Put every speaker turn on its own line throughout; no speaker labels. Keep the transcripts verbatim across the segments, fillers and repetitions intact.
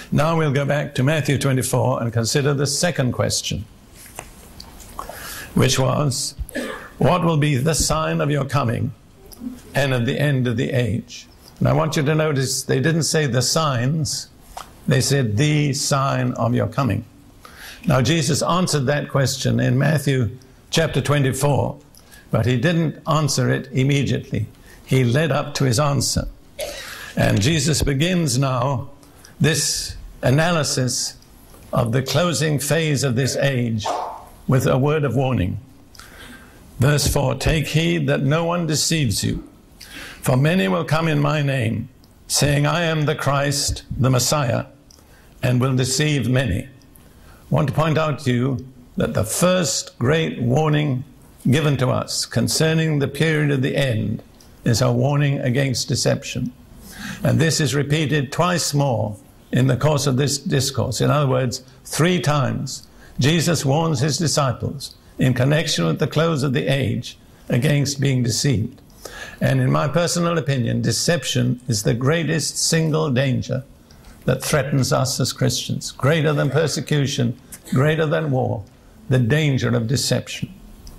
Now we'll go back to Matthew twenty-four and consider the second question, which was, what will be the sign of your coming and of the end of the age? And I want you to notice they didn't say the signs, they said the sign of your coming. Now Jesus answered that question in Matthew chapter twenty-four, but he didn't answer it immediately. He led up to his answer. And Jesus begins now this analysis of the closing phase of this age with a word of warning. Verse four, take heed that no one deceives you, for many will come in my name, saying, I am the Christ, the Messiah, and will deceive many. I want to point out to you that the first great warning given to us concerning the period of the end is a warning against deception. And this is repeated twice more in the course of this discourse. In other words, three times Jesus warns his disciples in connection with the close of the age against being deceived. And in my personal opinion, deception is the greatest single danger that threatens us as Christians. Greater than persecution, greater than war, the danger of deception.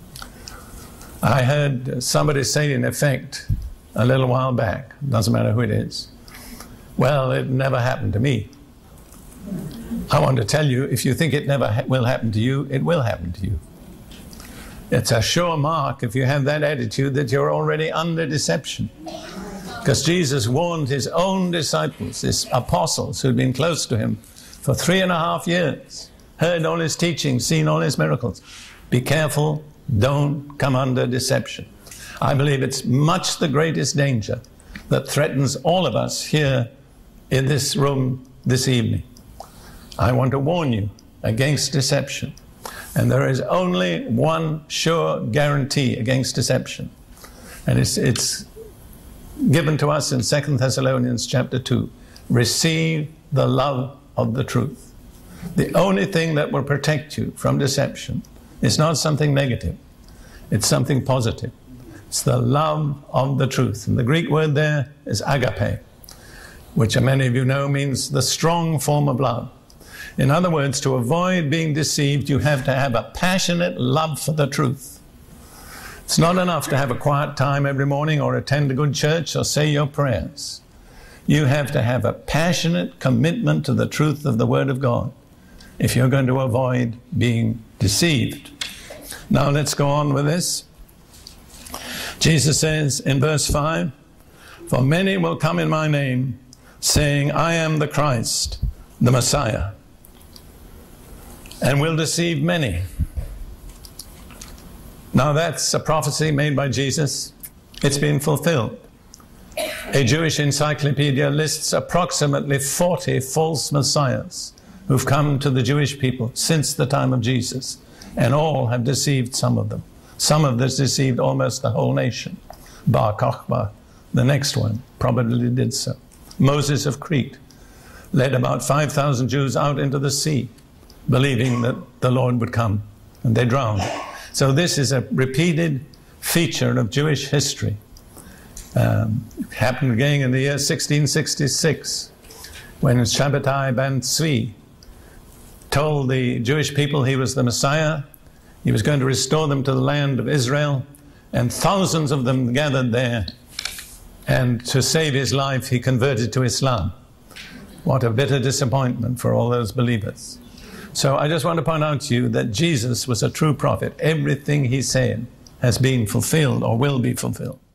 I heard somebody say in effect a little while back, doesn't matter who it is, well, it never happened to me. I want to tell you, if you think it never ha- will happen to you, it will happen to you. It's a sure mark, if you have that attitude, that you're already under deception. Because Jesus warned his own disciples, his apostles who'd been close to him for three and a half years, heard all his teaching, seen all his miracles. Be careful, don't come under deception. I believe it's much the greatest danger that threatens all of us here in this room this evening. I want to warn you against deception. And there is only one sure guarantee against deception. And it's, it's given to us in Second Thessalonians chapter two. Receive the love of the truth. The only thing that will protect you from deception is not something negative. It's something positive. It's the love of the truth. And the Greek word there is agape, which many of you know means the strong form of love. In other words, to avoid being deceived, you have to have a passionate love for the truth. It's not enough to have a quiet time every morning or attend a good church or say your prayers. You have to have a passionate commitment to the truth of the Word of God if you're going to avoid being deceived. Now let's go on with this. Jesus says in verse five, for many will come in my name, saying, I am the Christ, the Messiah, and will deceive many. Now that's a prophecy made by Jesus. It's been fulfilled. A Jewish encyclopedia lists approximately forty false messiahs who've come to the Jewish people since the time of Jesus, and all have deceived some of them. Some of them deceived almost the whole nation. Bar Kokhba, the next one, probably did so. Moses of Crete led about five thousand Jews out into the sea, believing that the Lord would come, and they drowned. So this is a repeated feature of Jewish history. Um, it happened again in the year sixteen sixty-six, when Shabbatai ben Tzvi told the Jewish people he was the Messiah. He was going to restore them to the land of Israel, and thousands of them gathered there. And to save his life, he converted to Islam. What a bitter disappointment for all those believers. So I just want to point out to you that Jesus was a true prophet. Everything he said has been fulfilled or will be fulfilled.